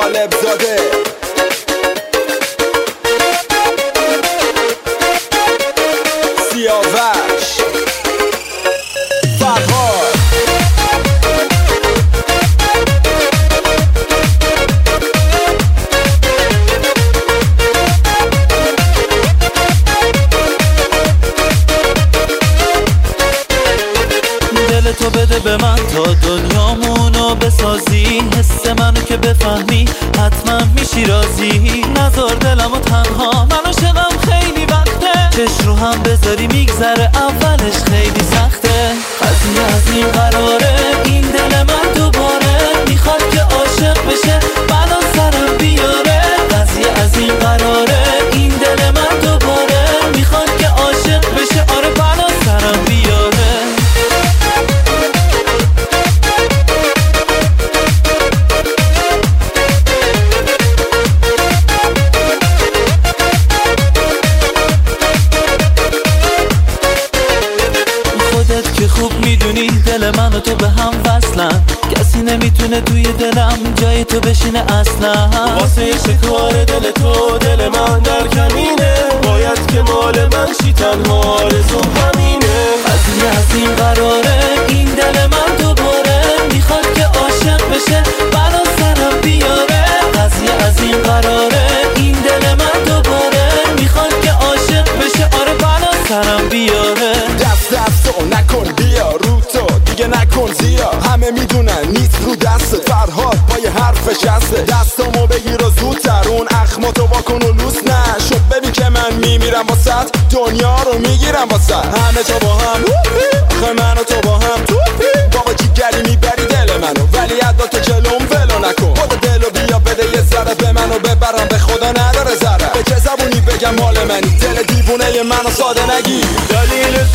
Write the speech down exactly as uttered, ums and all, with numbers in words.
طالب زاده سیاوش فرهاد دل تو بده به من تا دنیامونو بسازی، حس منو که بفهمی حتما میشی راضی. نذار دلمو تنها، من عاشقم خیلی وقته، چش رو هم بذاری میگذره اولش خیلی سخته. قضیه از این قراره این دل من دوباره میخواد که عاشق بشه بلا سرم بیاره. قضیه از این قراره این دل من دوباره میخواد که عاشق بشه، آره بلا سرم بیاره. که خوب میدونی دل من و تو به هم وصلن، کسی نمیتونه توی دلم جای تو بشینه اصلا. واسه شکار دل تو دل من در کمینه، باید که مال من شی، تنها آرزو همینه. قضیه از این قراره این دل من دوباره میخواد که عاشق بشه بلا سرم بیاره. قضیه از این قراره این دل من دوباره میخواد که عاشق بشه، آره بلا سرم بیاره. دست دست و نکن بیا رو تو دیگه نکن زیا، همه میدونن نیست رو دستت، فرهاد پای حرفش هسته. دستامو بگیر و زودتر اون اخماتو واکن و لوس نشو، ببین که من میمیرم واسط، دنیا رو میگیرم واسط. همه جا با هم آخه من و تو با هم توپی، بابا جیگری میبری دل منو ولی عدا تو جلوم ولو نکن. خود دلو بیا بده یه ذره به منو ببرم، به خدا نداره ذره، به چه زبونی بگم مال منی، دل دیوونه منو ساده نگی. دلیل